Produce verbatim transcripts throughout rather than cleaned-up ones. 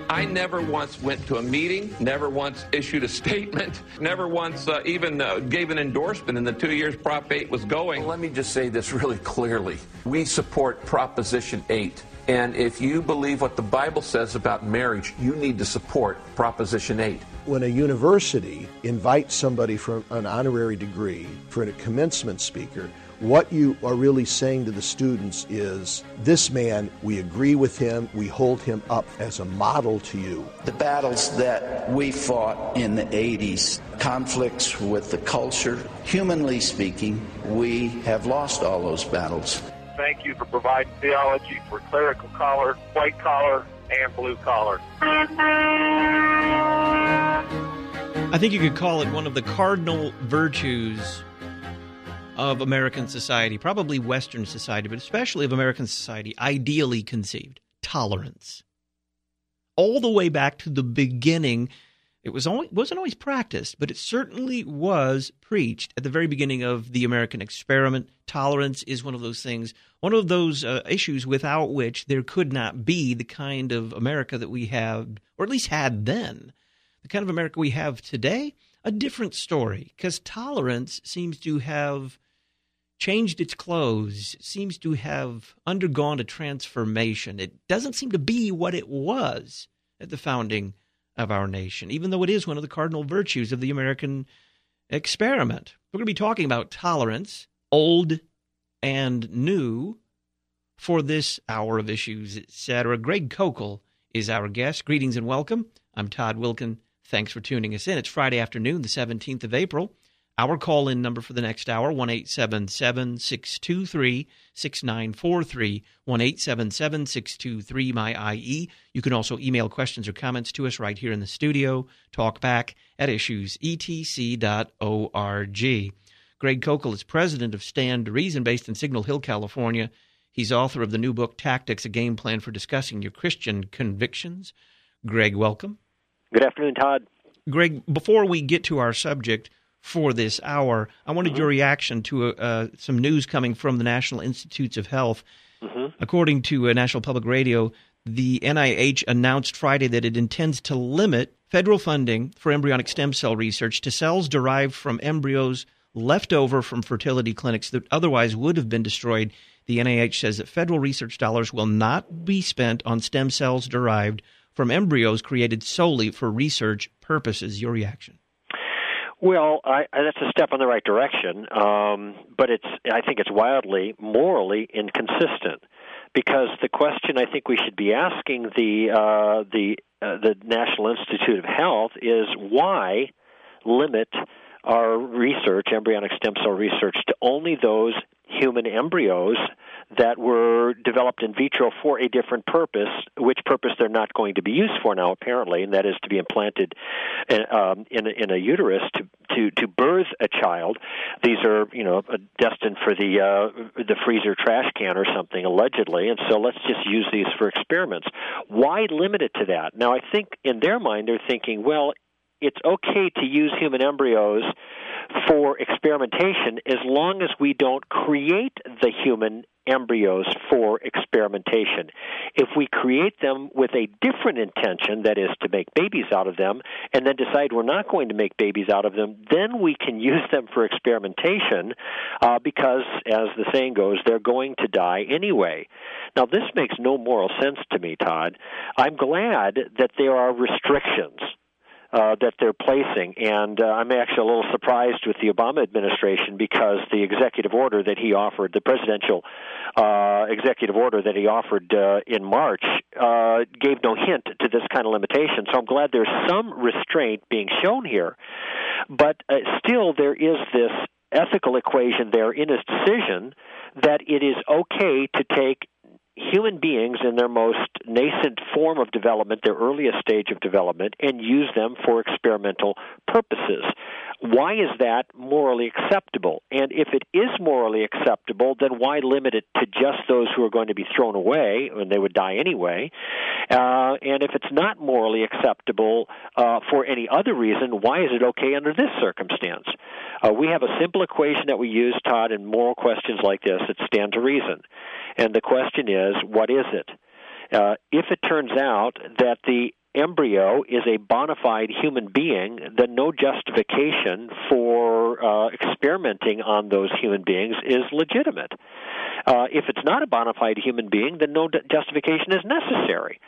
I never once went to a meeting, never once issued a statement, never once uh, even uh, gave an endorsement in the two years Prop eight was going. Well, let me just say this really clearly. We support Proposition eight. And if you believe what the Bible says about marriage, you need to support Proposition eight. When a university invites somebody for an honorary degree, for a commencement speaker, what you are really saying to the students is, this man, we agree with him, we hold him up as a model to you. The battles that we fought in the eighties, conflicts with the culture, humanly speaking, we have lost all those battles. Thank you for providing theology for clerical collar, white collar, and blue collar. I think you could call it one of the cardinal virtues of American society, probably Western society, but especially of American society, ideally conceived, tolerance. All the way back to the beginning, it was always, wasn't always practiced, but it certainly was preached at the very beginning of the American experiment. Tolerance is one of those things, one of those uh, issues without which there could not be the kind of America that we have, or at least had then. The kind of America we have today, a different story, because tolerance seems to have changed its clothes, seems to have undergone a transformation. It doesn't seem to be what it was at the founding of our nation, even though it is one of the cardinal virtues of the American experiment. We're going to be talking about tolerance, old and new, for this hour of Issues, et cetera. Greg Koukl is our guest. Greetings and welcome. I'm Todd Wilken. Thanks for tuning us in. It's Friday afternoon, the seventeenth of April. Our call-in number for the next hour, one eight seven seven, six two three, six nine four three, one eight seven seven, six two three, M Y I E. You can also email questions or comments to us right here in the studio, talkback at issues e t c dot org. Greg Koukl is president of Stand to Reason, based in Signal Hill, California. He's author of the new book, Tactics, a Game Plan for Discussing Your Christian Convictions. Greg, welcome. Good afternoon, Todd. Greg, before we get to our subject for this hour, I wanted mm-hmm. your reaction to uh, some news coming from the National Institutes of Health. Mm-hmm. According to uh, National Public Radio, the N I H announced Friday that it intends to limit federal funding for embryonic stem cell research to cells derived from embryos left over from fertility clinics that otherwise would have been destroyed. The N I H says that federal research dollars will not be spent on stem cells derived from embryos created solely for research purposes. Your reaction? Well, I, that's a step in the right direction, um, but it's I think it's wildly morally inconsistent, because the question I think we should be asking the uh, the uh, the National Institute of Health is, why limit our research, embryonic stem cell research, to only those human embryos that were developed in vitro for a different purpose, which purpose they're not going to be used for now, apparently, and that is to be implanted in, um, in, a, in a uterus to, to, to birth a child. These are, you know, destined for the uh, the freezer trash can or something, allegedly, and so let's just use these for experiments. Why limit it to that? Now, I think in their mind they're thinking, well, it's okay to use human embryos for experimentation as long as we don't create the human embryos for experimentation. If we create them with a different intention, that is to make babies out of them, and then decide we're not going to make babies out of them, then we can use them for experimentation uh, because, as the saying goes, they're going to die anyway. Now, this makes no moral sense to me, Todd. I'm glad that there are restrictions Uh, that they're placing. And uh, I'm actually a little surprised with the Obama administration, because the executive order that he offered, the presidential uh, executive order that he offered uh, in March, uh, gave no hint to this kind of limitation. So I'm glad there's some restraint being shown here. But uh, still, there is this ethical equation there in his decision that it is okay to take human beings in their most nascent form of development, their earliest stage of development, and use them for experimental purposes. Why is that morally acceptable? And if it is morally acceptable, then why limit it to just those who are going to be thrown away, and they would die anyway? Uh, and if it's not morally acceptable uh, for any other reason, why is it okay under this circumstance? Uh, we have a simple equation that we use, Todd, in moral questions like this that stand to reason. And the question is, what is it? Uh, if it turns out that the embryo is a bona fide human being, then no justification for uh, experimenting on those human beings is legitimate. Uh, if it's not a bona fide human being, then no justification is necessary.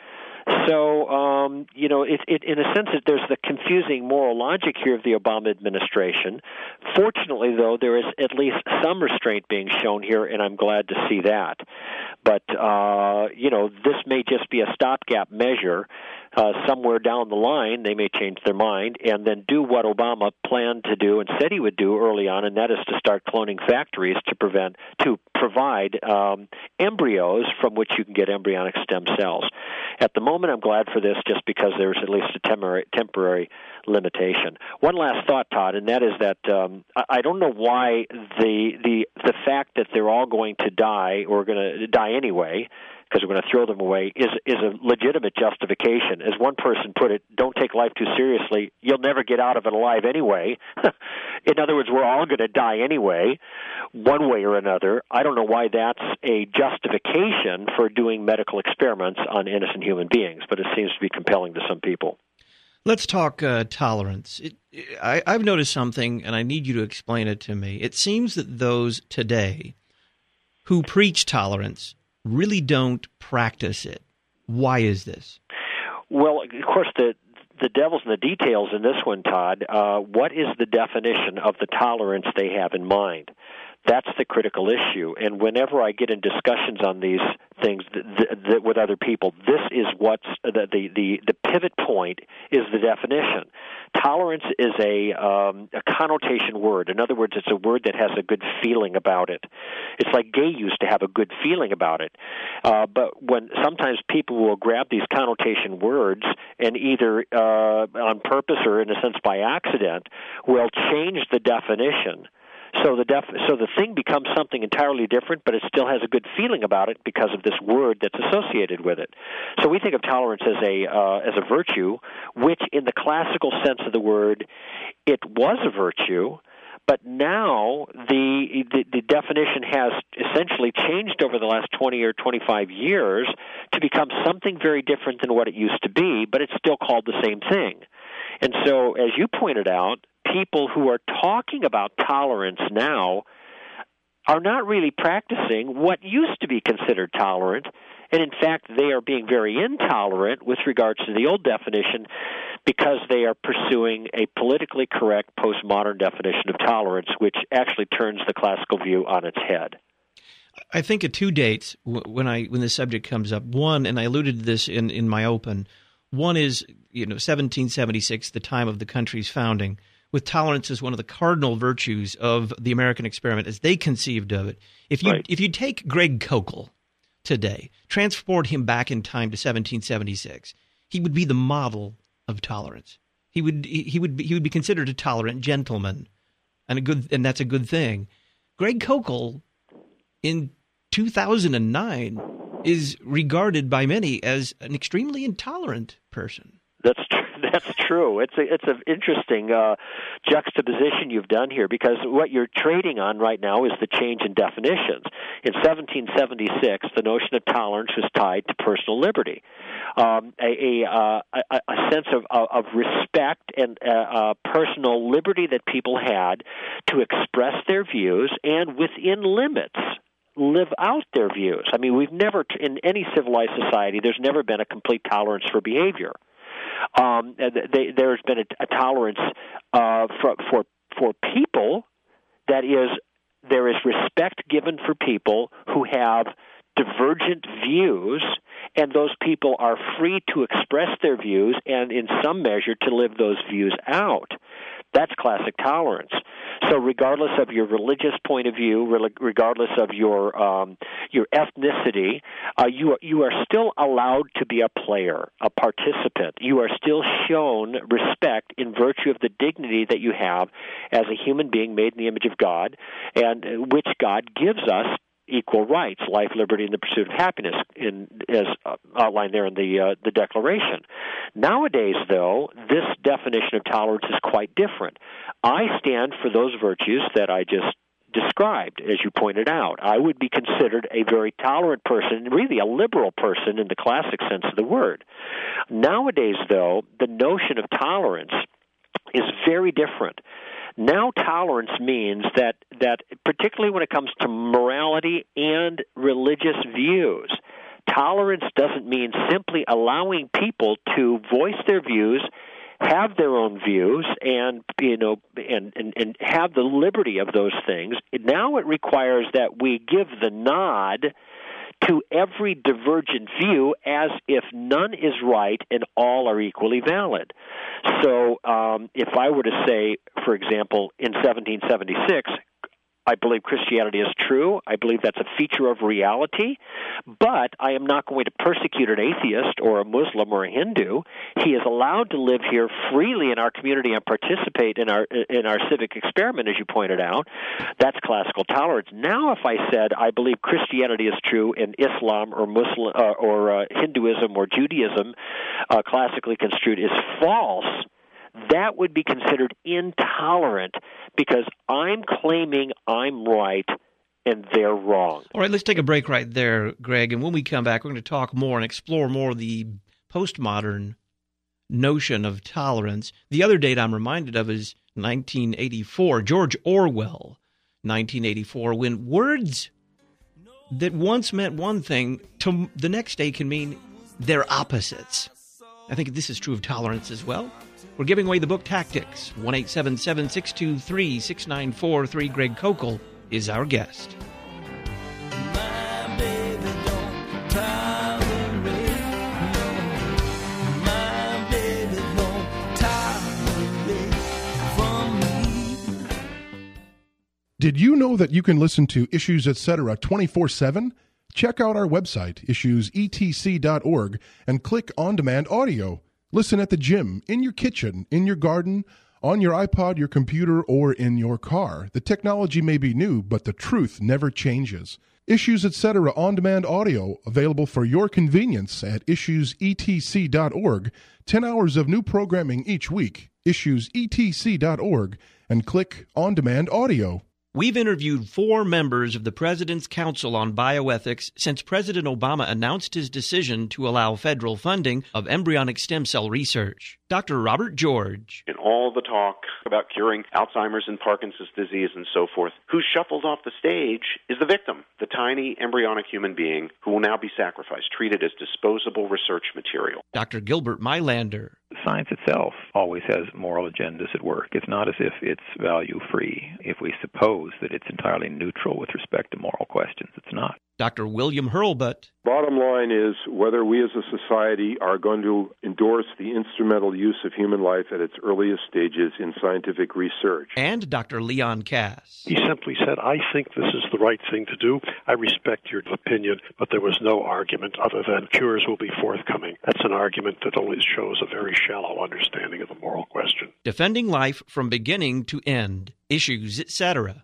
So, um, you know, it, it, in a sense, it, there's the confusing moral logic here of the Obama administration. Fortunately, though, there is at least some restraint being shown here, and I'm glad to see that. But, uh, you know, this may just be a stopgap measure. Uh, somewhere down the line, they may change their mind and then do what Obama planned to do and said he would do early on, and that is to start cloning factories to prevent to provide um, embryos from which you can get embryonic stem cells. At the moment, I'm glad for this just because there's at least a temporary, temporary limitation. One last thought, Todd, and that is that um, I don't know why the the the fact that they're all going to die or going to die anyway, because we're going to throw them away, is is a legitimate justification. As one person put it, don't take life too seriously. You'll never get out of it alive anyway. In other words, we're all going to die anyway, one way or another. I don't know why that's a justification for doing medical experiments on innocent human beings, but it seems to be compelling to some people. Let's talk uh, tolerance. It, I, I've noticed something, and I need you to explain it to me. It seems that those today who preach tolerance really don't practice it. Why is this? Well, of course, the the devil's in the details in this one, Todd. Uh, what is the definition of the tolerance they have in mind? That's the critical issue. And whenever I get in discussions on these things th- th- th- with other people, this is what's the, the, the, the pivot point is the definition. Tolerance is a, um, a connotation word. In other words, it's a word that has a good feeling about it. It's like gay used to have a good feeling about it. Uh, but when sometimes people will grab these connotation words and either uh, on purpose or in a sense by accident will change the definition. So the def- so the thing becomes something entirely different, but it still has a good feeling about it because of this word that's associated with it. So we think of tolerance as a uh, as a virtue, which in the classical sense of the word, it was a virtue, but now the, the the definition has essentially changed over the last twenty or twenty-five years to become something very different than what it used to be, but it's still called the same thing. And so, as you pointed out, people who are talking about tolerance now are not really practicing what used to be considered tolerant, and in fact, they are being very intolerant with regards to the old definition because they are pursuing a politically correct postmodern definition of tolerance, which actually turns the classical view on its head. I think of two dates when I when this subject comes up. One, and I alluded to this in, in my open, one is, you know, seventeen seventy-six, the time of the country's founding, with tolerance as one of the cardinal virtues of the American experiment as they conceived of it. If you right. if you take Greg Koukl today, transport him back in time to seventeen seventy-six, he would be the model of tolerance. He would he would be, he would be considered a tolerant gentleman, and a good and that's a good thing. Greg Koukl in two thousand nine is regarded by many as an extremely intolerant person. That's true. That's true. It's a, it's an interesting uh, juxtaposition you've done here, because what you're trading on right now is the change in definitions. In seventeen seventy-six, the notion of tolerance was tied to personal liberty, um, a, a, uh, a, a sense of, of respect and uh, uh, personal liberty that people had to express their views and within limits live out their views. I mean, we've never, in any civilized society, there's never been a complete tolerance for behavior. Um, they, there's been a, a tolerance uh, for, for for people. That is, there is respect given for people who have divergent views, and those people are free to express their views and, in some measure, to live those views out. That's classic tolerance. So regardless of your religious point of view, regardless of your um, your ethnicity, uh, you are, you are still allowed to be a player, a participant. You are still shown respect in virtue of the dignity that you have as a human being made in the image of God, and which God gives us equal rights, life, liberty, and the pursuit of happiness, in, as outlined there in the uh, the Declaration. Nowadays, though, this definition of tolerance is quite different. I stand for those virtues that I just described, as you pointed out. I would be considered a very tolerant person, really a liberal person in the classic sense of the word. Nowadays, though, the notion of tolerance is very different. Now tolerance means that, that particularly when it comes to morality and religious views, tolerance doesn't mean simply allowing people to voice their views, have their own views, and you know, and, and, and have the liberty of those things. Now it requires that we give the nod to every divergent view as if none is right and all are equally valid. So um, if I were to say, for example, in seventeen seventy-six, I believe Christianity is true. I believe that's a feature of reality, but I am not going to persecute an atheist or a Muslim or a Hindu. He is allowed to live here freely in our community and participate in our in our civic experiment, as you pointed out. That's classical tolerance. Now, if I said I believe Christianity is true and Islam or Muslim uh, or uh, Hinduism or Judaism, uh, classically construed, is false, that would be considered intolerant because I'm claiming I'm right and they're wrong. All right, let's take a break right there, Greg. And when we come back, we're going to talk more and explore more of the postmodern notion of tolerance. The other date I'm reminded of is nineteen eighty-four, George Orwell, nineteen eighty-four, when words that once meant one thing to the next day can mean their opposites. I think this is true of tolerance as well. We're giving away the book Tactics. one eight seven seven, six two three, six nine four three. Greg Koukl is our guest. My baby don't tolerate. My baby don't tolerate from me. Did you know that you can listen to Issues Etc. twenty-four seven? Check out our website, issues e t c dot org, and click On Demand Audio. Listen at the gym, in your kitchen, in your garden, on your iPod, your computer, or in your car. The technology may be new, but the truth never changes. Issues Etc. on-demand audio, available for your convenience at issues e t c dot org. Ten hours of new programming each week. issues e t c dot org, and click On-Demand Audio. We've interviewed four members of the President's Council on Bioethics since President Obama announced his decision to allow federal funding of embryonic stem cell research. Doctor Robert George. In all the talk about curing Alzheimer's and Parkinson's disease and so forth, who shuffled off the stage is the victim, the tiny embryonic human being who will now be sacrificed, treated as disposable research material. Doctor Gilbert Meilander. Science itself always has moral agendas at work. It's not as if it's value-free. If we suppose that it's entirely neutral with respect to moral questions, it's not. Doctor William Hurlbut. Bottom line is whether we as a society are going to endorse the instrumental use of human life at its earliest stages in scientific research. And Doctor Leon Kass. He simply said, I think this is the right thing to do. I respect your opinion, but there was no argument other than cures will be forthcoming. That's an argument that only shows a very shallow understanding of the moral question. Defending life from beginning to end. Issues, et cetera.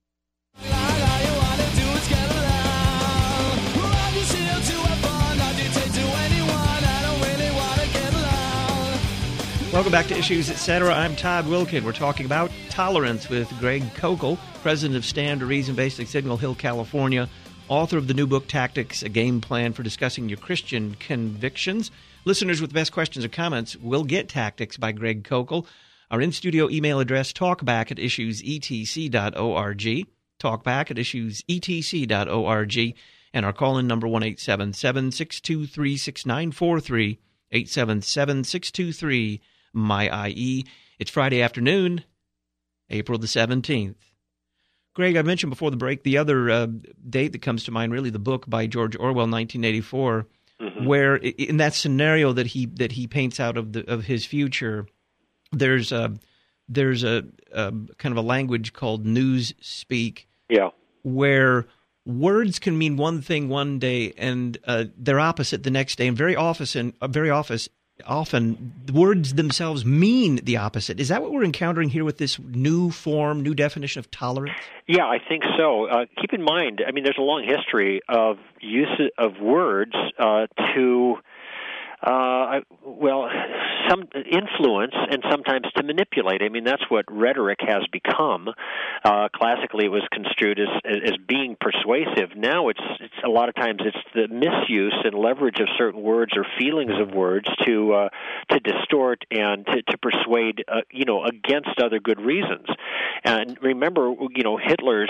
Welcome back to Issues, et cetera. I'm Todd Wilkin. We're talking about tolerance with Greg Koukl, president of Stand to Reason based in Signal Hill, California, author of the new book Tactics, a game plan for discussing your Christian convictions. Listeners with the best questions or comments will get Tactics by Greg Koukl. Our in-studio email address, talkback at issues e t c dot org, talkback at issues e t c dot org, and our call-in number one eight seven seven, six two three, six nine four three, eight seven seven, six two three, M Y I E. It's Friday afternoon, April the seventeenth. Greg, I mentioned before the break the other uh, date that comes to mind, really the book by George Orwell, nineteen eighty-four, mm-hmm. where in that scenario that he that he paints out of the of his future, there's a there's a, a kind of a language called news speak, yeah, where words can mean one thing one day and uh, they're opposite the next day, and very often, uh, very often. Often, the words themselves mean the opposite. Is that what we're encountering here with this new form, new definition of tolerance? Yeah, I think so. Uh, keep in mind, I mean, there's a long history of use of words uh, to, uh, well, some influence and sometimes to manipulate. I mean, that's what rhetoric has become. Uh, classically, it was construed as, as being persuasive. Now, it's, it's a lot of times it's the misuse and leverage of certain words or feelings of words to uh, to distort and to, to persuade, uh, you know, against other good reasons. And remember, you know, Hitler's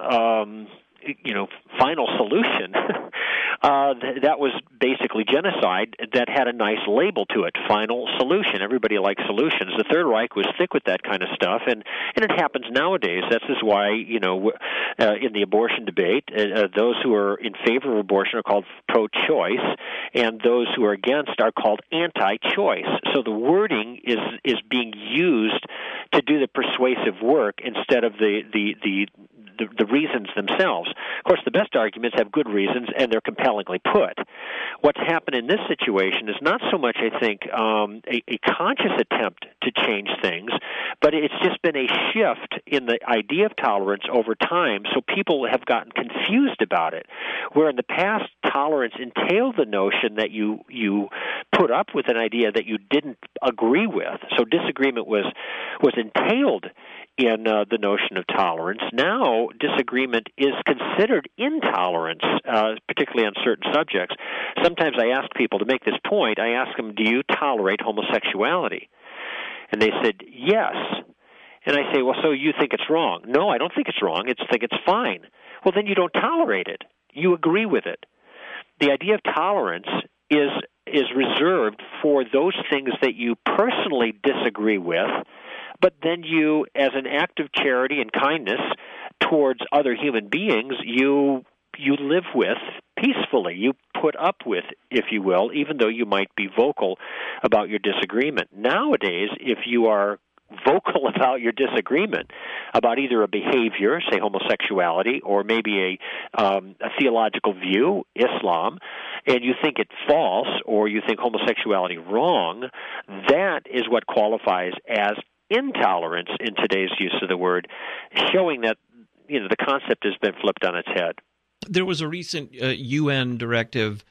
um, you know, final solution, uh, th- that was basically genocide that had a nice label to it, final solution. Everybody likes solutions. The Third Reich was thick with that kind of stuff, and, and it happens nowadays. That's just why, you know, uh, in the abortion debate, uh, those who are in favor of abortion are called pro-choice, and those who are against are called anti-choice. So the wording is is being used to do the persuasive work instead of the the the The, the reasons themselves. Of course, the best arguments have good reasons, and they're compellingly put. What's happened in this situation is not so much, I think, um, a, a conscious attempt to change things, but it's just been a shift in the idea of tolerance over time, so people have gotten confused about it. Where in the past, tolerance entailed the notion that you, you put up with an idea that you didn't agree with, so disagreement was, was entailed in uh, the notion of tolerance. Now, disagreement is considered intolerance, uh, particularly on certain subjects. Sometimes I ask people to make this point, I ask them, do you tolerate homosexuality? And they said, yes. And I say, well, so you think it's wrong? No, I don't think it's wrong. I think it's fine. Well, then you don't tolerate it. You agree with it. The idea of tolerance is is reserved for those things that you personally disagree with, but then you, as an act of charity and kindness towards other human beings, you you live with peacefully. You put up with, if you will, even though you might be vocal about your disagreement. Nowadays, if you are vocal about your disagreement about either a behavior, say homosexuality, or maybe a, um, a theological view, Islam, and you think it false or you think homosexuality wrong, that is what qualifies as intolerance in today's use of the word, showing that, you know, the concept has been flipped on its head. There was a recent uh, U N directive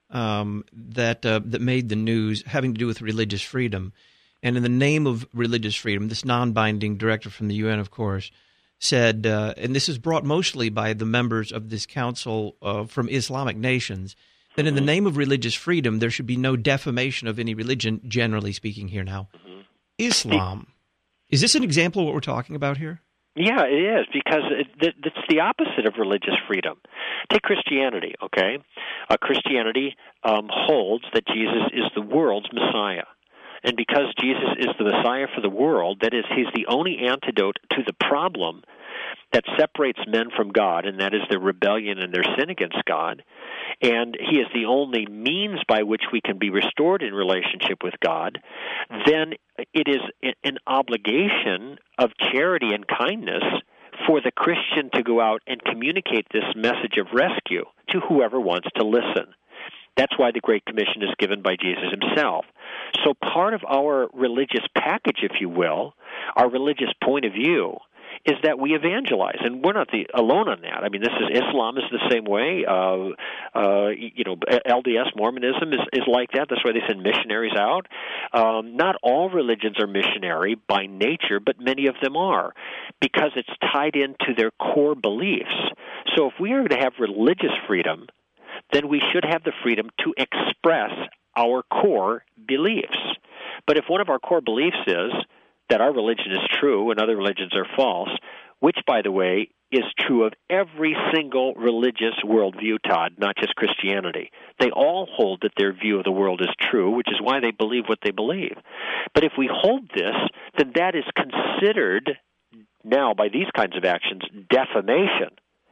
um, that uh, that made the news having to do with religious freedom. And in the name of religious freedom, this non-binding directive from the U N, of course, said, uh, and this is brought mostly by the members of this council uh, from Islamic nations, that in the name of religious freedom, there should be no defamation of any religion, generally speaking here now. Mm-hmm. Islam. Is this an example of what we're talking about here? Yeah, it is, because it, it's the opposite of religious freedom. Take Christianity, okay? Uh, Christianity um, holds that Jesus is the world's Messiah. And because Jesus is the Messiah for the world, that is, he's the only antidote to the problem that separates men from God, and that is their rebellion and their sin against God. And he is the only means by which we can be restored in relationship with God. Then it is an obligation of charity and kindness for the Christian to go out and communicate this message of rescue to whoever wants to listen. That's why the Great Commission is given by Jesus himself. So part of our religious package, if you will, our religious point of view, is that we evangelize, and we're not the alone on that. I mean, this is Islam is the same way. Uh, uh, you know, L D S Mormonism is, is like that. That's why they send missionaries out. Um, not all religions are missionary by nature, but many of them are, because it's tied into their core beliefs. So if we are going to have religious freedom, then we should have the freedom to express our core beliefs. But if one of our core beliefs is that our religion is true and other religions are false, which, by the way, is true of every single religious worldview, Todd, not just Christianity. They all hold that their view of the world is true, which is why they believe what they believe. But if we hold this, then that is considered now, by these kinds of actions, defamation.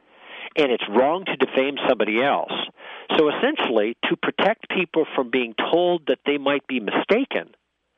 And it's wrong to defame somebody else. So essentially, to protect people from being told that they might be mistaken,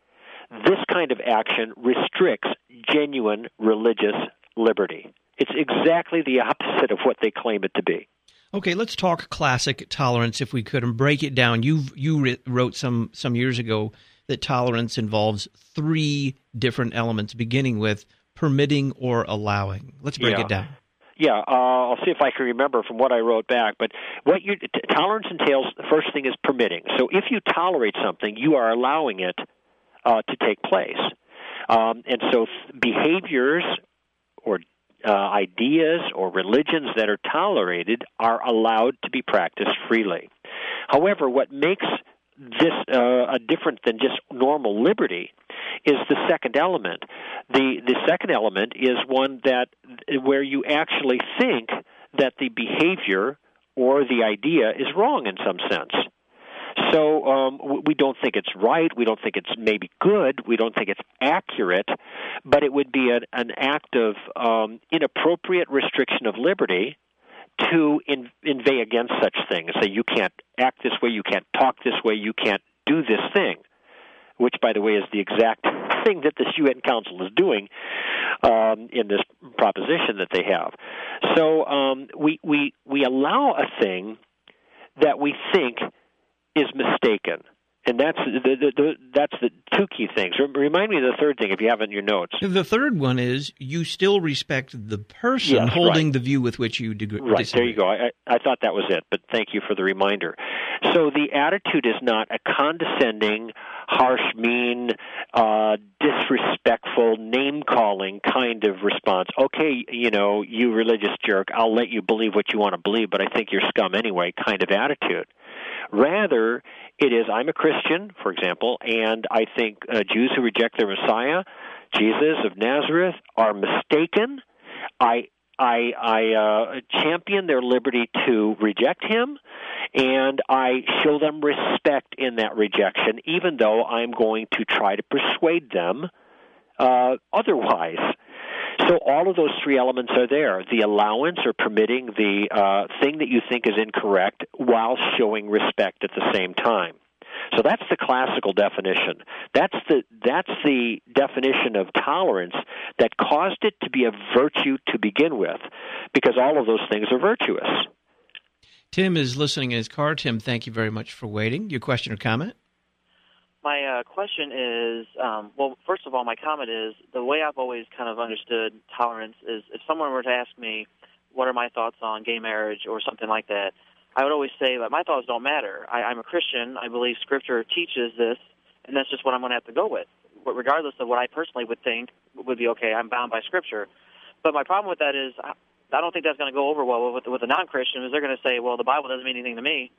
this kind of action restricts genuine religious liberty. It's exactly the opposite of what they claim it to be. Okay, let's talk classic tolerance, if we could, and break it down. You you wrote some some years ago that tolerance involves three different elements, beginning with permitting or allowing. Let's break yeah. it down. Yeah, uh, I'll see if I can remember from what I wrote back. But what you, t- tolerance entails, the first thing is permitting. So if you tolerate something, you are allowing it uh, to take place. Um, and so th- behaviors or uh, ideas or religions that are tolerated are allowed to be practiced freely. However, what makes this uh, different than just normal liberty is the second element. The the second element is one that where you actually think that the behavior or the idea is wrong in some sense. So um, we don't think it's right. We don't think it's maybe good. We don't think it's accurate. But it would be an, an act of um, inappropriate restriction of liberty to in, inveigh against such things. Say you can't act this way, you can't talk this way, you can't do this thing, which, by the way, is the exact thing that this U N Council is doing um, in this proposition that they have. So um, we, we, we allow a thing that we think is mistaken. And that's the, the, the that's the two key things. Remind me of the third thing if you have it in your notes. The third one is you still respect the person yes, holding right. the view with which you dig- right, disagree. There you go. I, I thought that was it, but thank you for the reminder. So the attitude is not a condescending, harsh, mean, uh, disrespectful, name-calling kind of response. Okay, you know, you religious jerk, I'll let you believe what you want to believe, but I think you're scum anyway kind of attitude. Rather, it is, I'm a Christian, for example, and I think uh, Jews who reject their Messiah, Jesus of Nazareth, are mistaken. I I, I uh, champion their liberty to reject him, and I show them respect in that rejection, even though I'm going to try to persuade them uh, otherwise. So all of those three elements are there. The allowance or permitting the uh, thing that you think is incorrect while showing respect at the same time. So that's the classical definition. That's the that's the definition of tolerance that caused it to be a virtue to begin with, because all of those things are virtuous. Tim is listening in his car. Tim, thank you very much for waiting. Your question or comment? My uh, question is, um, well, first of all, my comment is, the way I've always kind of understood tolerance is if someone were to ask me, what are my thoughts on gay marriage or something like that, I would always say that my thoughts don't matter. I, I'm a Christian. I believe Scripture teaches this, and that's just what I'm going to have to go with. But regardless of what I personally would think would be okay, I'm bound by Scripture. But my problem with that is I, I don't think that's going to go over well with, with a non-Christian, is they're going to say, well, the Bible doesn't mean anything to me.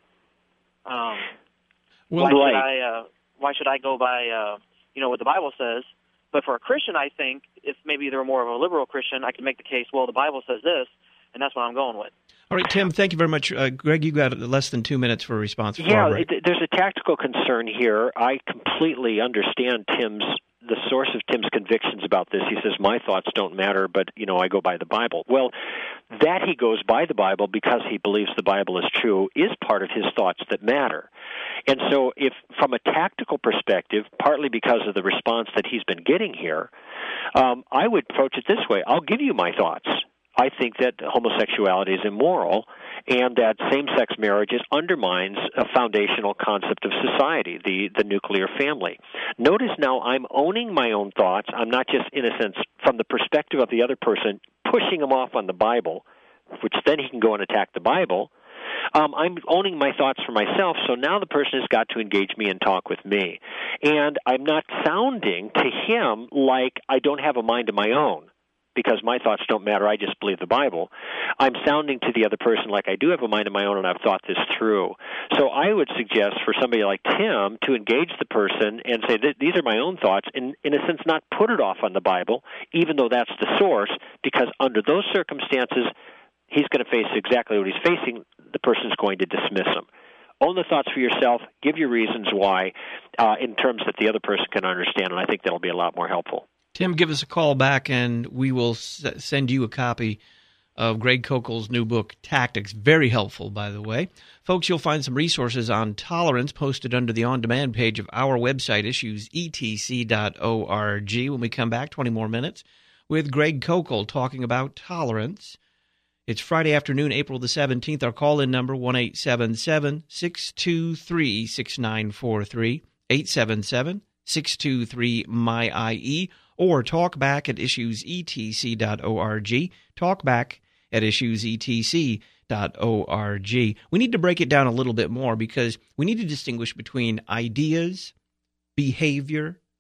Um, well, why should right. I... Uh, Why should I go by, uh, you know, what the Bible says? But for a Christian, I think, if maybe they're more of a liberal Christian, I can make the case, well, the Bible says this, and that's what I'm going with. All right, Tim, thank you very much. Uh, Greg, you got less than two minutes for a response. Yeah, right. it, there's a tactical concern here. I completely understand Tim's the source of Tim's convictions about this. He says, my thoughts don't matter, but, you know, I go by the Bible. Well, that he goes by the Bible because he believes the Bible is true is part of his thoughts that matter. And so if, from a tactical perspective, partly because of the response that he's been getting here, um, I would approach it this way. I'll give you my thoughts. I think that homosexuality is immoral and that same-sex marriages undermines a foundational concept of society, the, the nuclear family. Notice now I'm owning my own thoughts. I'm not just, in a sense, from the perspective of the other person, pushing him off on the Bible, which then he can go and attack the Bible. Um, I'm owning my thoughts for myself, so now the person has got to engage me and talk with me. And I'm not sounding to him like I don't have a mind of my own, because my thoughts don't matter, I just believe the Bible. I'm sounding to the other person like I do have a mind of my own and I've thought this through. So I would suggest for somebody like Tim to engage the person and say, these are my own thoughts, and in a sense not put it off on the Bible, even though that's the source, because under those circumstances, he's going to face exactly what he's facing. The person's going to dismiss him. Own the thoughts for yourself. Give your reasons why uh, in terms that the other person can understand, and I think that'll be a lot more helpful. Tim, give us a call back, and we will s- send you a copy of Greg Koukl's new book, Tactics. Very helpful, by the way. Folks, you'll find some resources on tolerance posted under the on-demand page of our website, issues e t c dot org. When we come back, twenty more minutes, with Greg Koukl talking about tolerance. It's Friday afternoon, April the seventeenth. Our call-in number, one eight seven seven, six two three, six nine four three, eight seven seven, six two three, M Y I E, or talk back at issues e t c dot org. Talk back at issues e t c dot org. We need to break it down a little bit more because we need to distinguish between ideas, behavior,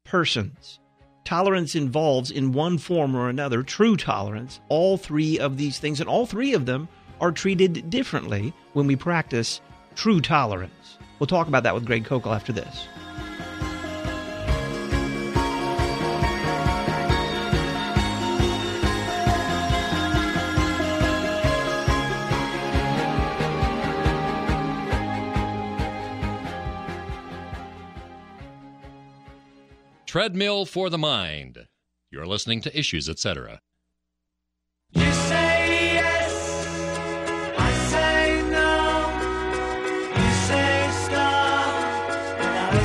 persons. Tolerance involves, in one form or another, true tolerance, all three of these things, and all three of them are treated differently when we practice true tolerance. We'll talk about that with Greg Koukl after this. Treadmill for the Mind. You're listening to Issues, et cetera. You say yes, I say no. You say stop, and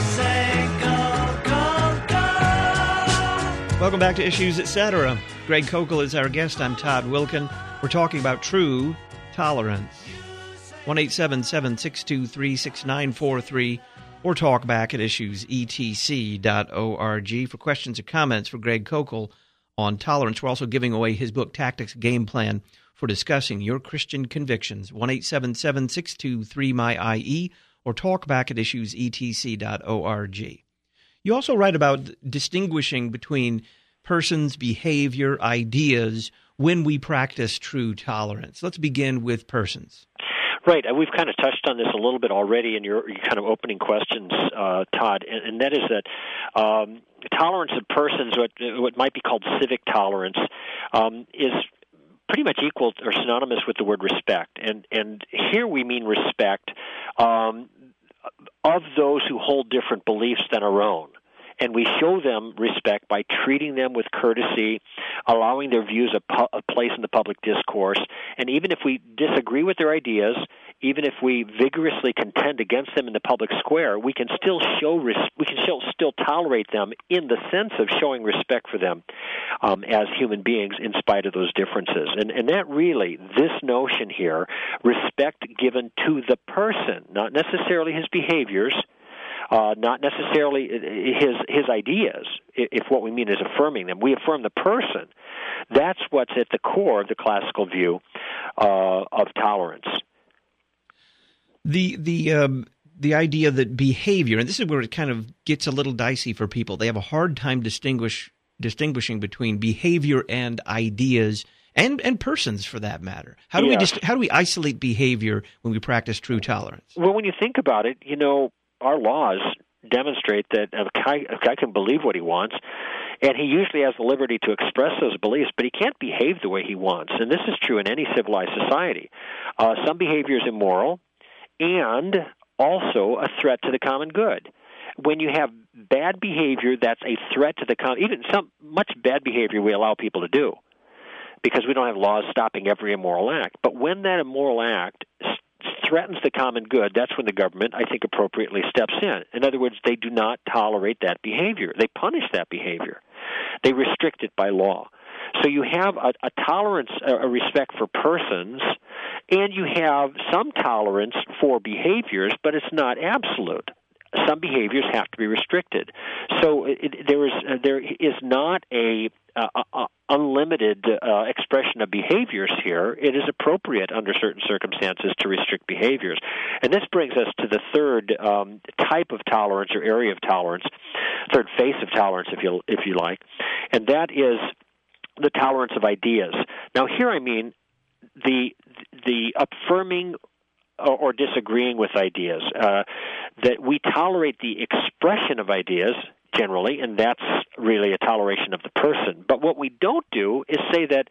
I say go, go, go. Welcome back to Issues, et cetera. Greg Koukl is our guest. I'm Todd Wilkin. We're talking about true tolerance. one eight seven seven, six two three, six nine four three or talk back at issues e t c dot org for questions or comments for Greg Koukl on tolerance. We're also giving away his book, Tactics Game Plan, for discussing your Christian convictions. one eight seven seven, six two three, M Y I E or talk back at issues e t c dot org. You also write about distinguishing between persons, behavior, ideas when we practice true tolerance. Let's begin with persons. Right. We've kind of touched on this a little bit already in your, your kind of opening questions, uh, Todd, and, and that is that um, tolerance of persons, what, what might be called civic tolerance, um, is pretty much equal or synonymous with the word respect. And, and here we mean respect um, of those who hold different beliefs than our own. And we show them respect by treating them with courtesy, allowing their views a, pu- a place in the public discourse. And even if we disagree with their ideas, even if we vigorously contend against them in the public square, we can still show res- we can still still tolerate them in the sense of showing respect for them um, as human beings in spite of those differences. And and that really, this notion here, respect given to the person, not necessarily his behaviors. Uh, not necessarily his his ideas, if what we mean is affirming them. We affirm the person. That's what's at the core of the classical view uh, of tolerance. The the um, the idea that behavior, and this is where it kind of gets a little dicey for people. They have a hard time distinguish distinguishing between behavior and ideas, and and persons for that matter. How do Yes. we dis- how do we isolate behavior when we practice true tolerance? Well, when you think about it, you know, our laws demonstrate that a guy, a guy can believe what he wants, and he usually has the liberty to express those beliefs, but he can't behave the way he wants. And this is true in any civilized society. Uh, some behavior is immoral and also a threat to the common good. When you have bad behavior that's a threat to the common, even some much bad behavior we allow people to do because we don't have laws stopping every immoral act. But when that immoral act threatens the common good, that's when the government, I think, appropriately steps in. In other words, they do not tolerate that behavior. They punish that behavior. They restrict it by law. So you have a, a tolerance, a respect for persons, and you have some tolerance for behaviors, but it's not absolute. Some behaviors have to be restricted. So it, there is uh, there is not a uh, uh, unlimited uh, expression of behaviors here. It is appropriate under certain circumstances to restrict behaviors. And this brings us to the third um, type of tolerance or area of tolerance, third face of tolerance, if you if you like, and that is the tolerance of ideas. Now, here I mean the the affirming or disagreeing with ideas, uh, that we tolerate the expression of ideas generally, and that's really a toleration of the person. But what we don't do is say that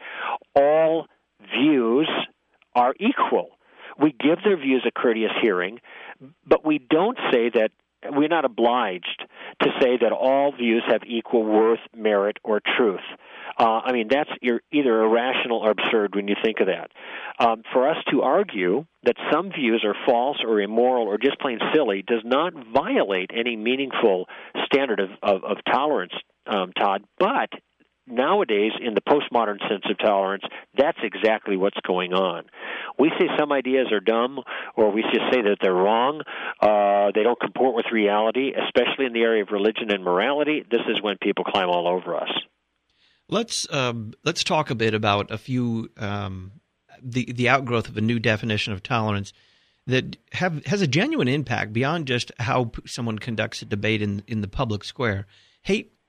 all views are equal. We give their views a courteous hearing, but we don't say that we're not obliged to say that all views have equal worth, merit, or truth. Uh, I mean, that's either irrational or absurd when you think of that. Um, for us to argue that some views are false or immoral or just plain silly does not violate any meaningful standard of, of, of tolerance, um, Todd, but nowadays, in the postmodern sense of tolerance, that's exactly what's going on. We say some ideas are dumb, or we just say that they're wrong. Uh, they don't comport with reality, especially in the area of religion and morality. This is when people climb all over us. Let's um, let's talk a bit about a few um, the the outgrowth of a new definition of tolerance that have has a genuine impact beyond just how someone conducts a debate in in the public square. Hate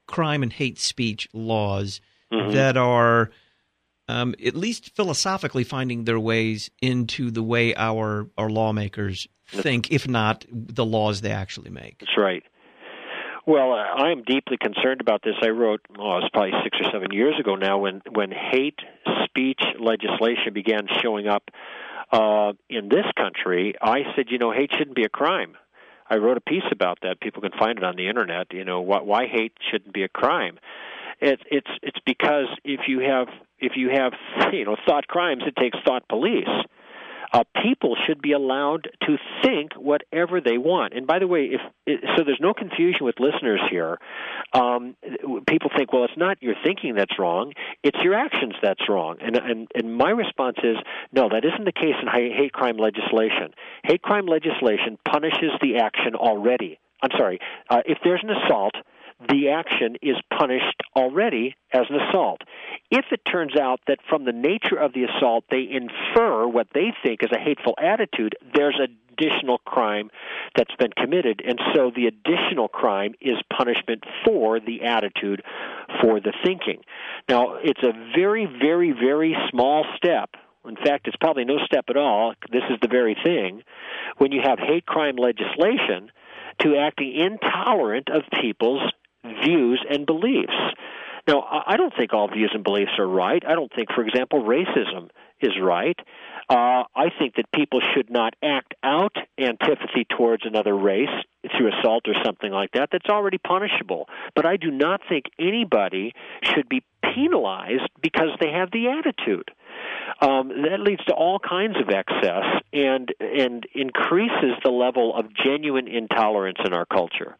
crime and hate speech laws mm-hmm. that are um, at least philosophically finding their ways into the way our, our lawmakers think, if not the laws they actually make. That's right. Well, I am deeply concerned about this. I wrote, oh, it was probably six or seven years ago now, when, when hate speech legislation began showing up uh, in this country. I said, you know, hate shouldn't be a crime. I wrote a piece about that. People can find it on the internet. You know, why, why hate shouldn't be a crime. It, it's it's because if you have if you have you know thought crimes, it takes thought police. Uh, people should be allowed to think whatever they want. And by the way, if so, there's no confusion with listeners here. Um, people think, well, it's not your thinking that's wrong; it's your actions that's wrong. And and and my response is, no, that isn't the case in hate crime legislation. Hate crime legislation punishes the action already. I'm sorry, uh, if there's an assault, the action is punished already as an assault. If it turns out that from the nature of the assault they infer what they think is a hateful attitude, there's additional crime that's been committed, and so the additional crime is punishment for the attitude, for the thinking. Now, it's a very, very, very small step. In fact, it's probably no step at all. This is the very thing. When you have hate crime legislation to acting intolerant of people's views and beliefs. Now, I don't think all views and beliefs are right. I don't think, for example, racism is right. Uh, I think that people should not act out antipathy towards another race through assault or something like that. That's already punishable. But I do not think anybody should be penalized because they have the attitude. Um, that leads to all kinds of excess and and increases the level of genuine intolerance in our culture.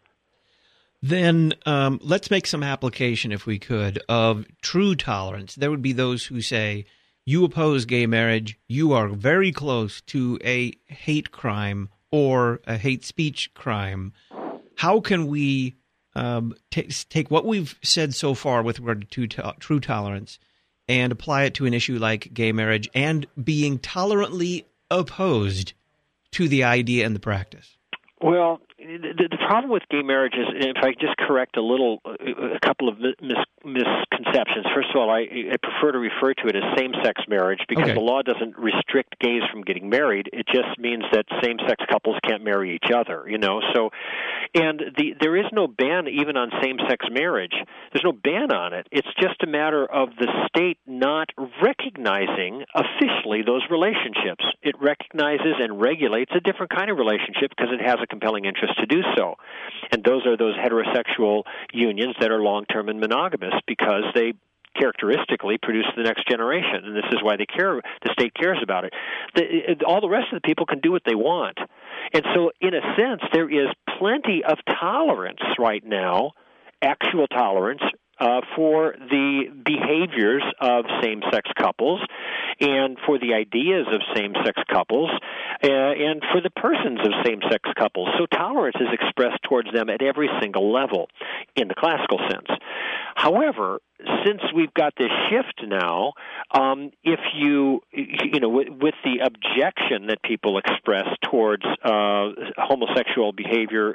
Then um, let's make some application, if we could, of true tolerance. There would be those who say, you oppose gay marriage, you are very close to a hate crime or a hate speech crime. How can we um, t- take what we've said so far with regard to to- true tolerance and apply it to an issue like gay marriage and being tolerantly opposed to the idea and the practice? Well, the, the problem with gay marriage is, if I just correct a little, a couple of mis- misconceptions. First of all, I, I prefer to refer to it as same-sex marriage because okay. the law doesn't restrict gays from getting married. It just means that same-sex couples can't marry each other, you know. So, and the there is no ban even on same-sex marriage. There's no ban on it. It's just a matter of the state not recognizing officially those relationships. It recognizes and regulates a different kind of relationship because it has a compelling interest to do so. And those are those heterosexual unions that are long-term and monogamous because they characteristically produce the next generation, and this is why they care. The state cares about it. The, all the rest of the people can do what they want. And so, in a sense, there is plenty of tolerance right now, actual tolerance, Uh, for the behaviors of same-sex couples and for the ideas of same-sex couples uh, and for the persons of same-sex couples. So tolerance is expressed towards them at every single level in the classical sense. However, since we've got this shift now, um, if you, you know, with, with the objection that people express towards uh, homosexual behavior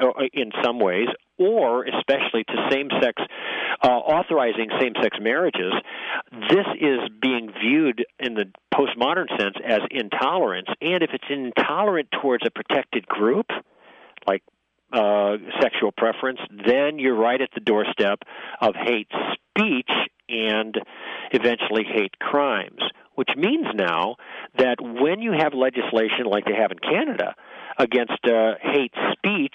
in some ways, or especially to same-sex, uh, authorizing same-sex marriages, this is being viewed in the postmodern sense as intolerance. And if it's intolerant towards a protected group, like uh, sexual preference, then you're right at the doorstep of hate speech and eventually hate crimes, which means now that when you have legislation like they have in Canada against uh, hate speech,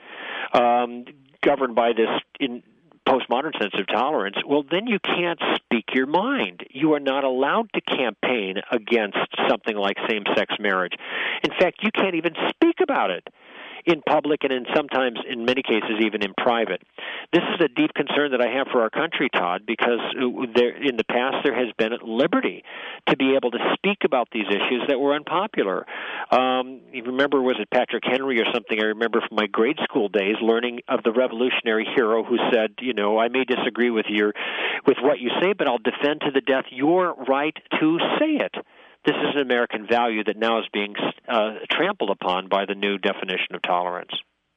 um, governed by this in postmodern sense of tolerance, well, then you can't speak your mind. You are not allowed to campaign against something like same-sex marriage. In fact, you can't even speak about it in public and in sometimes, in many cases, even in private. This is a deep concern that I have for our country, Todd, because there, in the past there has been liberty to be able to speak about these issues that were unpopular. Um, you remember, was it Patrick Henry or something? I remember from my grade school days learning of the revolutionary hero who said, you know, I may disagree with your, with what you say, but I'll defend to the death your right to say it. This is an American value that now is being uh, trampled upon by the new definition of tolerance.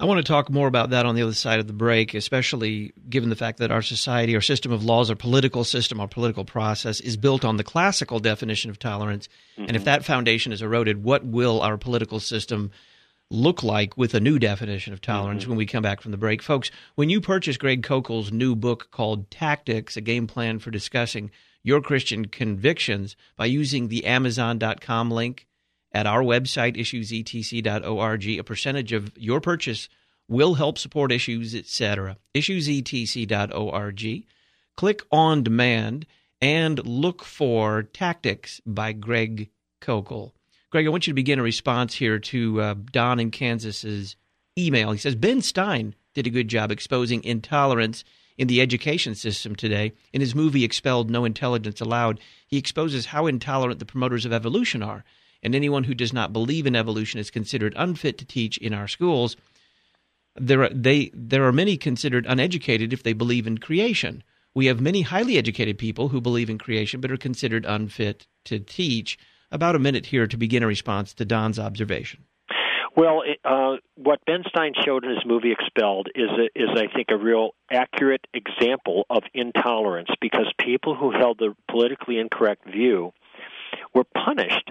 I want to talk more about that on the other side of the break, especially given the fact that our society, our system of laws, our political system, our political process is built on the classical definition of tolerance. Mm-hmm. And if that foundation is eroded, what will our political system look like with a new definition of tolerance mm-hmm. when we come back from the break? Folks, when you purchase Greg Koukl's new book called Tactics, a game plan for discussing your Christian convictions, by using the amazon dot com link at our website, issues e t c dot org, a percentage of your purchase will help support Issues, et cetera. issues e t c dot org. Click on demand and look for Tactics by Greg Koukl. Greg, I want you to begin a response here to uh, Don in Kansas's email. He says, Ben Stein did a good job exposing intolerance in the education system today. In his movie Expelled, No Intelligence Allowed, he exposes how intolerant the promoters of evolution are. And anyone who does not believe in evolution is considered unfit to teach in our schools. There are, they, there are many considered uneducated if they believe in creation. We have many highly educated people who believe in creation but are considered unfit to teach. About a minute here to begin a response to Don's observation. Well, uh, what Ben Stein showed in his movie Expelled is, a, is I think, a real accurate example of intolerance, because people who held the politically incorrect view were punished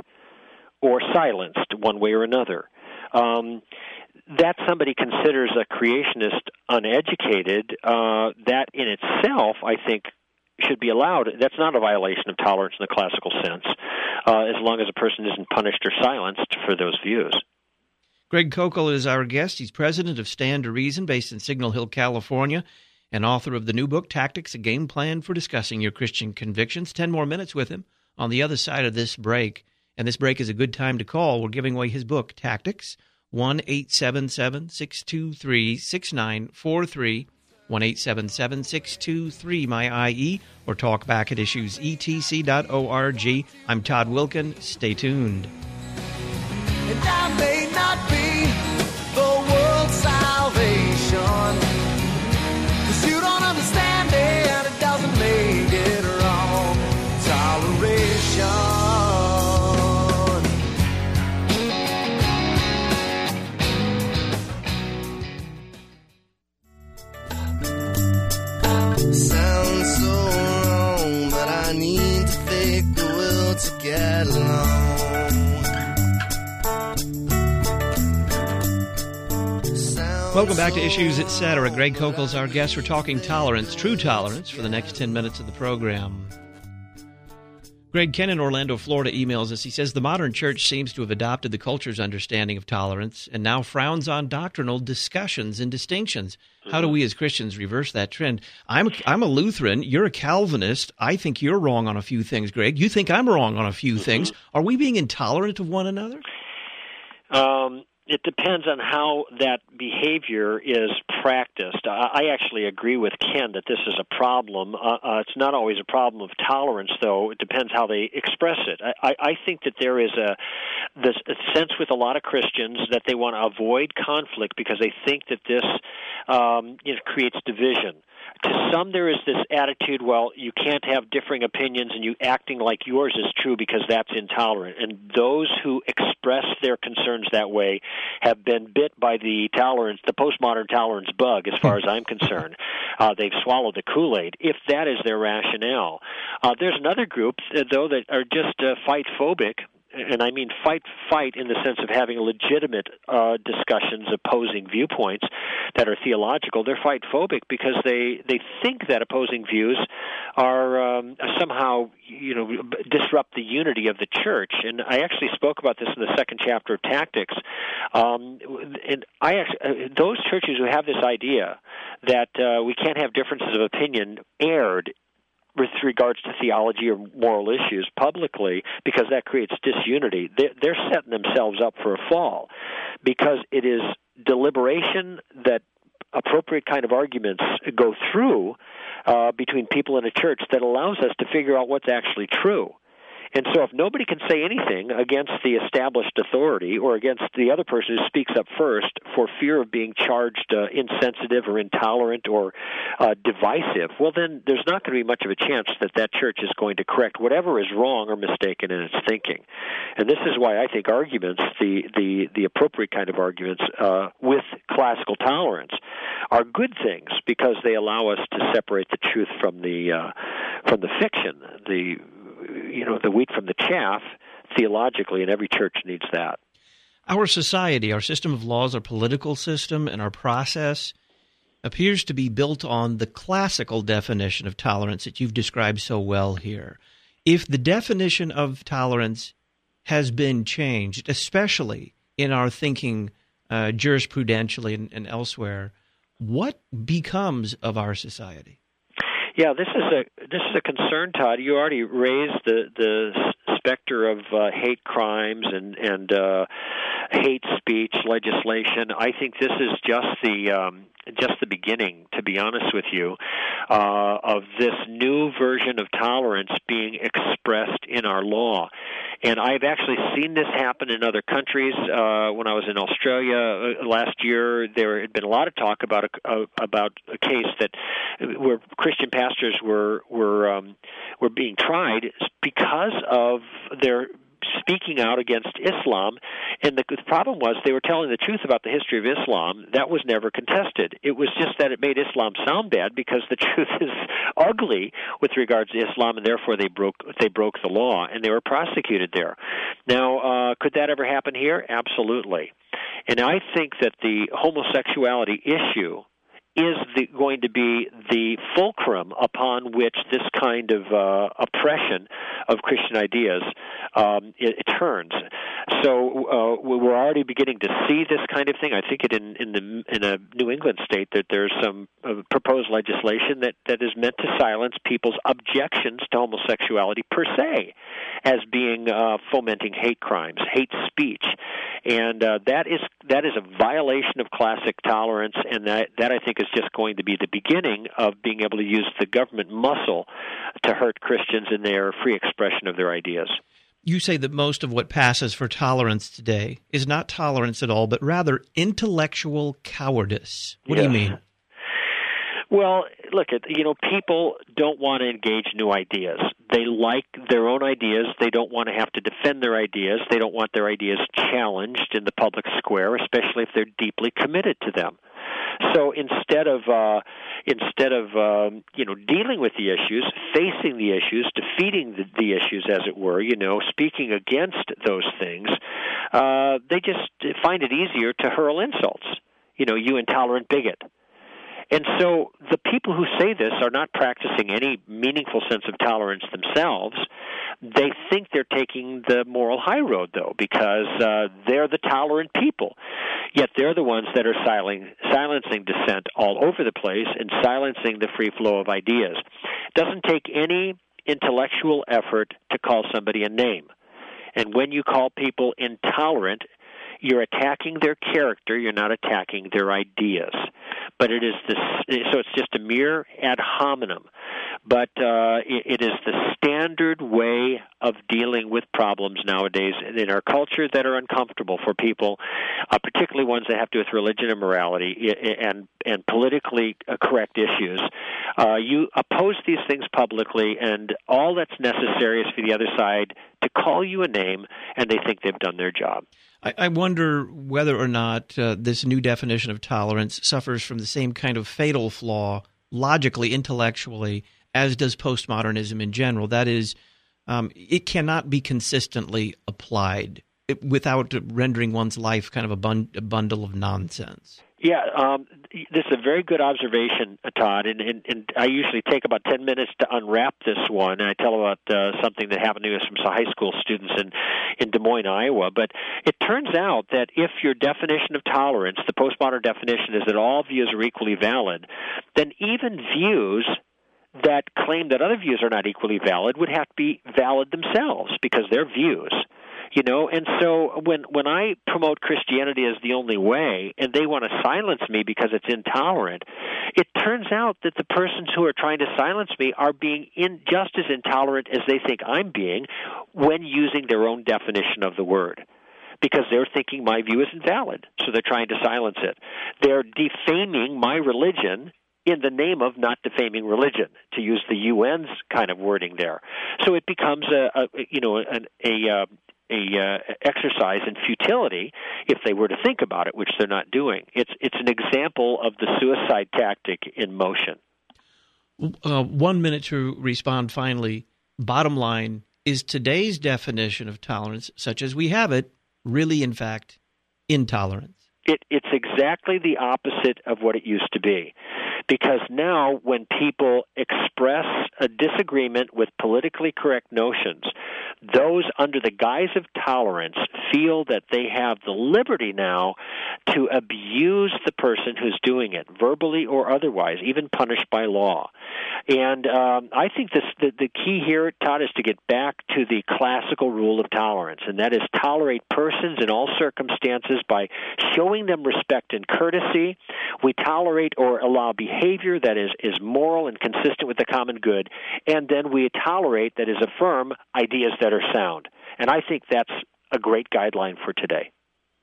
or silenced one way or another. Um, that somebody considers a creationist uneducated, uh, that in itself, I think, should be allowed. That's not a violation of tolerance in the classical sense, uh, as long as a person isn't punished or silenced for those views. Greg Koukl is our guest. He's president of Stand to Reason, based in Signal Hill, California, and author of the new book, Tactics, a game plan for discussing your Christian convictions. Ten more minutes with him on the other side of this break. And this break is a good time to call. We're giving away his book, Tactics, one eight seven seven, six two three, six nine four three, one eight seven seven, six two three, M Y I E, or talk back at issues e t c dot org. I'm Todd Wilken. Stay tuned. And I may not be the world's salvation, 'cause you don't understand it, and it doesn't make it wrong. Toleration. Sounds so wrong, but I need to fake the will to get along. Welcome back to Issues, et cetera. Greg Koukl's our guest. We're talking tolerance, true tolerance, for the next ten minutes of the program. Greg, Ken in Orlando, Florida, emails us. He says, the modern church seems to have adopted the culture's understanding of tolerance and now frowns on doctrinal discussions and distinctions. How do we as Christians reverse that trend? I'm a, I'm a Lutheran. You're a Calvinist. I think you're wrong on a few things, Greg. You think I'm wrong on a few mm-hmm. things. Are we being intolerant of one another? Um, it depends on how that behavior is practiced. I, I actually agree with Ken that this is a problem. Uh, uh, it's not always a problem of tolerance, though. It depends how they express it. I, I think that there is a this a sense with a lot of Christians that they want to avoid conflict because they think that this um, you know, creates division. To some, there is this attitude, well, you can't have differing opinions and you acting like yours is true because that's intolerant. And those who express their concerns that way have been bit by the tolerance, the postmodern tolerance bug, as far as I'm concerned. Uh, they've swallowed the Kool-Aid, if that is their rationale. Uh, there's another group, though, that are just uh, fight-phobic. And I mean fight, fight in the sense of having legitimate uh, discussions, opposing viewpoints that are theological. They're fight-phobic because they, they think that opposing views are um, somehow, you know, disrupt the unity of the church. And I actually spoke about this in the second chapter of Tactics. Um, and I actually, those churches who have this idea that uh, we can't have differences of opinion erred with regards to theology or moral issues publicly, because that creates disunity. They're setting themselves up for a fall, because it is deliberation that appropriate kind of arguments go through uh, between people in a church that allows us to figure out what's actually true. And so if nobody can say anything against the established authority or against the other person who speaks up first for fear of being charged uh, insensitive or intolerant or uh, divisive, well, then there's not going to be much of a chance that that church is going to correct whatever is wrong or mistaken in its thinking. And this is why I think arguments, the, the, the appropriate kind of arguments uh, with classical tolerance, are good things because they allow us to separate the truth from the uh, from the fiction, the you know the wheat from the chaff theologically, and every church needs that. Our society, our system of laws, our political system, and our process appears to be built on the classical definition of tolerance that you've described so well here. If the definition of tolerance has been changed, especially in our thinking uh, jurisprudentially and, and elsewhere, what becomes of our society? Yeah, this is a this is a concern, Todd. You already raised the the specter of uh, hate crimes and and uh, hate speech legislation. I think this is just the um, just the beginning, to be honest with you, uh, of this new version of tolerance being expressed in our law. And I've actually seen this happen in other countries. Uh, when I was in Australia uh, last year, there had been a lot of talk about a, uh, about a case that where Christian pastors were were um, were being tried because of their speaking out against Islam, and the, the problem was they were telling the truth about the history of Islam. That was never contested. It was just that it made Islam sound bad because the truth is ugly with regards to Islam, and therefore they broke they broke the law, and they were prosecuted there. Now, uh, could that ever happen here? Absolutely. And I think that the homosexuality issue is the, going to be the fulcrum upon which this kind of uh, oppression of Christian ideas um, it, it turns. So uh, we're already beginning to see this kind of thing. I think it in in, the, in a New England state that there's some uh, proposed legislation that, that is meant to silence people's objections to homosexuality per se as being uh, fomenting hate crimes, hate speech, and uh, that is that is a violation of classic tolerance, and that that I think is just going to be the beginning of being able to use the government muscle to hurt Christians in their free expression of their ideas. You say that most of what passes for tolerance today is not tolerance at all, but rather intellectual cowardice. What yes. do you mean? Well, look, you know, people don't want to engage new ideas. They like their own ideas. They don't want to have to defend their ideas. They don't want their ideas challenged in the public square, especially if they're deeply committed to them. So instead of uh, instead of um, you know dealing with the issues, facing the issues, defeating the, the issues, as it were, you know, speaking against those things, uh, they just find it easier to hurl insults. You know, you intolerant bigot. And so the people who say this are not practicing any meaningful sense of tolerance themselves. They think they're taking the moral high road, though, because uh, they're the tolerant people. Yet they're the ones that are silen- silencing dissent all over the place and silencing the free flow of ideas. It doesn't take any intellectual effort to call somebody a name. And when you call people intolerant, you're attacking their character, you're not attacking their ideas. But it is this, so it's just a mere ad hominem. But uh, it, it is the standard way of dealing with problems nowadays in our culture that are uncomfortable for people, uh, particularly ones that have to do with religion and morality and, and politically correct issues. Uh, you oppose these things publicly, and all that's necessary is for the other side to call you a name, and they think they've done their job. I, I wonder whether or not uh, this new definition of tolerance suffers from the same kind of fatal flaw, logically, intellectually, as does postmodernism in general. That is, um, it cannot be consistently applied without rendering one's life kind of a, bun- a bundle of nonsense. Yeah, um, this is a very good observation, Todd, and, and, and I usually take about ten minutes to unwrap this one, and I tell about uh, something that happened to us from some high school students in, in Des Moines, Iowa. But it turns out that if your definition of tolerance, the postmodern definition, is that all views are equally valid, then even views that claim that other views are not equally valid would have to be valid themselves because they're views. You know, and so when when I promote Christianity as the only way, and they want to silence me because it's intolerant, it turns out that the persons who are trying to silence me are being in, just as intolerant as they think I'm being when using their own definition of the word, because they're thinking my view is invalid, so they're trying to silence it. They're defaming my religion in the name of not defaming religion, to use the U N's kind of wording there. So it becomes a, a you know an, a uh, a uh, exercise in futility if they were to think about it, which they're not doing. It's it's an example of the suicide tactic in motion. Uh, one minute to respond finally. Bottom line, is today's definition of tolerance, such as we have it, really, in fact, intolerance? It, it's exactly the opposite of what it used to be. Because now when people express a disagreement with politically correct notions, those under the guise of tolerance feel that they have the liberty now to abuse the person who's doing it, verbally or otherwise, even punished by law. And um, I think this, the, the key here, Todd, is to get back to the classical rule of tolerance, and that is tolerate persons in all circumstances by showing them respect and courtesy. We tolerate or allow behavior that is, is moral and consistent with the common good, and then we tolerate, that is, affirm ideas that are sound. And I think that's a great guideline for today.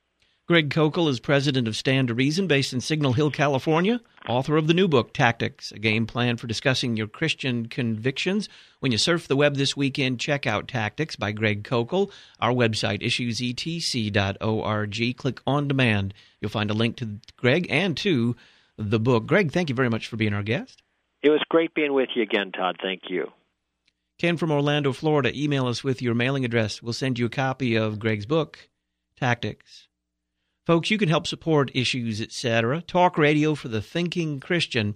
Greg Koukl is president of Stand to Reason, based in Signal Hill, California, author of the new book, Tactics, a game plan for discussing your Christian convictions. When you surf the web this weekend, check out Tactics by Greg Koukl. Our website, issues e t c dot org. Click On Demand. You'll find a link to Greg and to the book. Greg, thank you very much for being our guest. It was great being with you again, Todd. Thank you. Ken from Orlando, Florida, email us with your mailing address. We'll send you a copy of Greg's book, Tactics. Folks, you can help support Issues, et cetera, talk radio for the thinking Christian,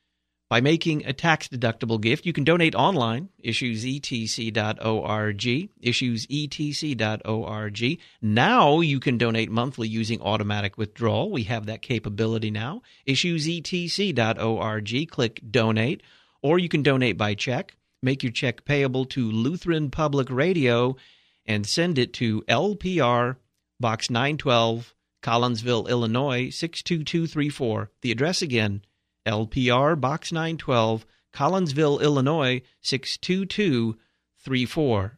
by making a tax-deductible gift. You can donate online, issues e t c dot org, issues e t c dot org. Now you can donate monthly using automatic withdrawal. We have that capability now. issues e t c dot org, click Donate, or you can donate by check. Make your check payable to Lutheran Public Radio and send it to L P R, Box nine twelve, Collinsville, Illinois, six two two three four. The address again, L P R, Box nine twelve, Collinsville, Illinois, six two two three four.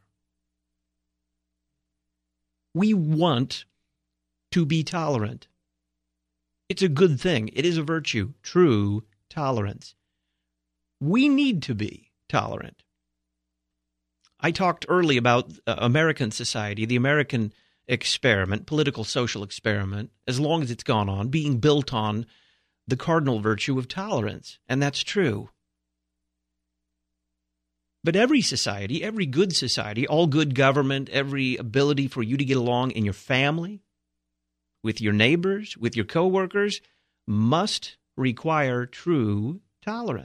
We want to be tolerant. It's a good thing. It is a virtue, true tolerance. We need to be tolerant. I talked early about uh, American society, the American experiment, political social experiment, as long as it's gone on, being built on the cardinal virtue of tolerance. And that's true. But every society, every good society, all good government, every ability for you to get along in your family, with your neighbors, with your coworkers, must require true tolerance.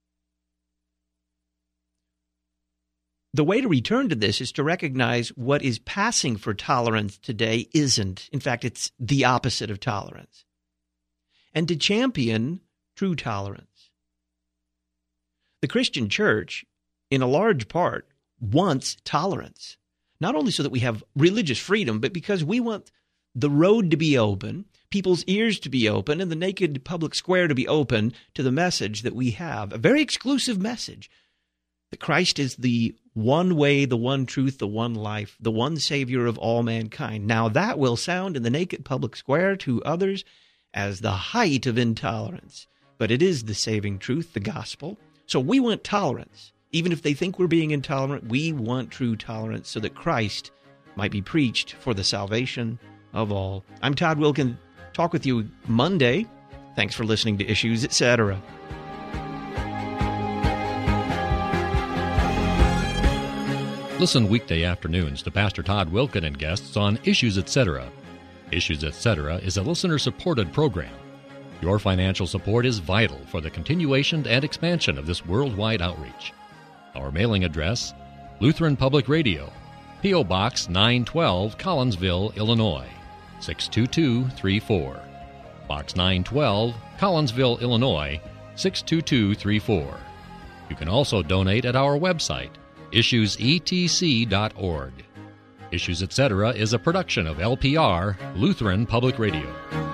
The way to return to this is to recognize what is passing for tolerance today isn't. In fact, it's the opposite of tolerance. And to champion true tolerance. The Christian church, in a large part, wants tolerance. Not only so that we have religious freedom, but because we want the road to be open, people's ears to be open, and the naked public square to be open to the message that we have. A very exclusive message. That Christ is the one way, the one truth, the one life, the one Savior of all mankind. Now that will sound in the naked public square to others as the height of intolerance. But it is the saving truth, the gospel. So we want tolerance. Even if they think we're being intolerant, we want true tolerance so that Christ might be preached for the salvation of all. I'm Todd Wilken. Talk with you Monday. Thanks for listening to Issues, et cetera. Listen weekday afternoons to Pastor Todd Wilken and guests on Issues, et cetera. Issues, et cetera is a listener-supported program. Your financial support is vital for the continuation and expansion of this worldwide outreach. Our mailing address, Lutheran Public Radio, P O. Box nine twelve, Collinsville, Illinois, six two two three four. Box nine twelve, Collinsville, Illinois, six two two three four. You can also donate at our website, issues e t c dot org. Issues Etc. is a production of L P R, Lutheran Public Radio.